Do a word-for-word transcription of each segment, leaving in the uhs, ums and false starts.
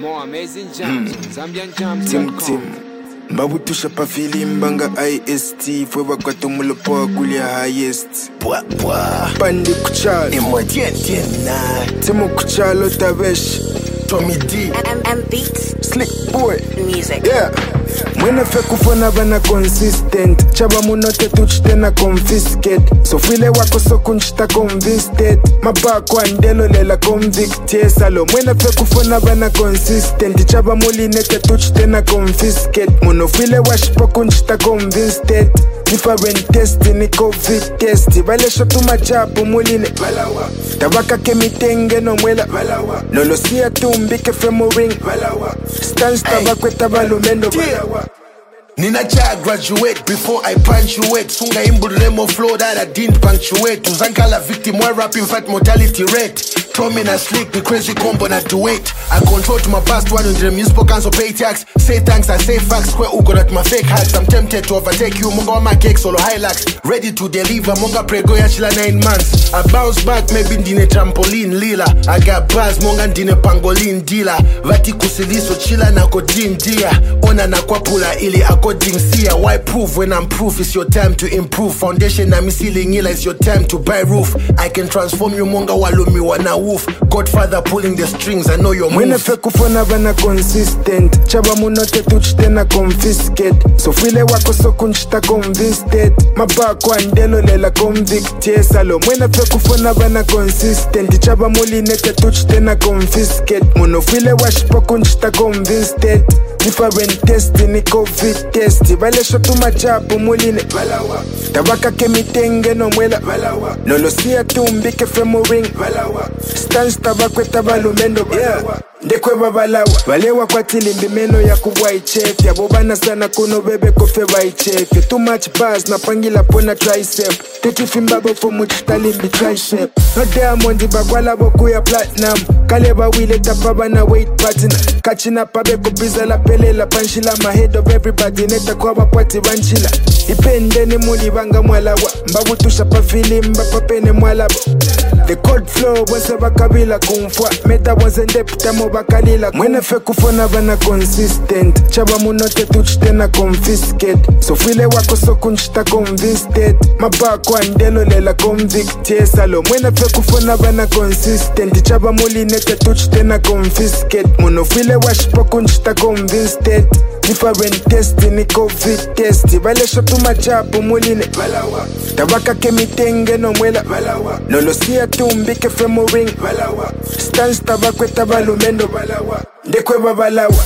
More amazing jams on Zambian Jams Tim dot com. Tim Mbabutusha pa feeling banga I S T Fwewa kwa tumulo poa kulia highest Bwa bwa Pandi kuchalo Imo tien tien na Timu kuchalo tavesh Tommy D M M Beats Slick boy Music. Yeah Mwene fe kufona bana consistent Chaba munote tuchite na confiscate So file wako so kunchita convinced Mabako andelo lela convicted Salo mwene fe kufona bana consistent Chaba mulinete tuchite na confiscate Muno file washipo kunchita convinced Different test ni COVID test Vale shotu machapu muline Valawa Tabaka kemitenge no mwela Valawa Nolo siya tumbike femo ring Valawa Stans tabakwe tabalumendo Valawa Nina cha graduate before I punctuate Sunga imbulemo flow that I didn't punctuate Uzankala victim while rapping fat mortality rate Tommy na slick, me crazy combo na duet I control to my past one hundred municipal council pay tax Say thanks, I say facts, square ugo at my fake hacks I'm tempted to overtake you, monga my cake solo Hilux Ready to deliver, monga prego ya chila nine months I bounce back, maybe ndine trampoline lila I got bars, monga ndine pangolin dealer Vati kusiliso chila na kodin dia Ona na kwa pula ili according siya Why prove when I'm proof, it's your time to improve Foundation na misili ila, it's your time to buy roof I can transform you monga walumi wana wolf Godfather pulling the strings, I know your moves Mwene fe kufona bana consistent Chaba munote tuchite na confiscate So file wako so kunchita convinced Mabako andelo lela convicted Salo mwene fe kufona bana consistent Chaba mulinete tuchite na confiscate Muno file washipo kunchita convinced Different test ni COVID test Vale shotu machapu muline Valawa Tabaka kemitenge no mwela Valawa Nolo siya tumbike femo ring Valawa Stans tabakwe tabalumendo Valawa Ndekwe babalawa Valewa kwa tilimbi meno ya kubwa ichefi Abobana sana kuno bebe kofeba ichefi Too much buzz na pangila pona tricep Tutifimba fo muchitalimbi tricep No diamondi bagwala boku ya platinum Kaleba wile tapaba na weight partner Kachina pabe kubiza la pele la panchila My head of everybody neta kwa wapati wanchila Ipende ni muli banga mwalawa Mbabu tusha pa filimba papene mwalabo The cold flow wase bakabila kumfwa Meta wase ndepta mo bakalila Mwene fe kufona bana consistent Chaba munote tuchite na confiscate So file wako so kunchita convinced Mabako andelo lela convicted Salo mwene fe kufona bana consistent Chaba mulinete tuchite na confiscate Muno file washipo kunchita convinced Different test ni COVID test Vale shotu machapu muline Valawa Tabaka kemitenge no mwela Valawa Nolo siya tumbike femo ring Valawa Stans tabakwe tabalumendo Valawa Ndekwe babalawa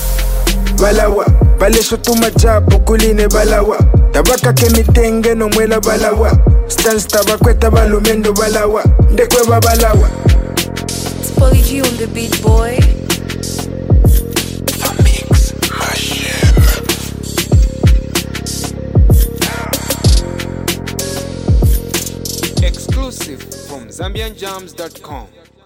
Valawa Vale shotu machapu kuline Valawa Tabaka kemitenge no mwela Valawa Stans tabakwe tabalumendo Valawa Ndekwe babalawa It's Polly G on the beat, boy. Exclusive from Zambian Jams dot com.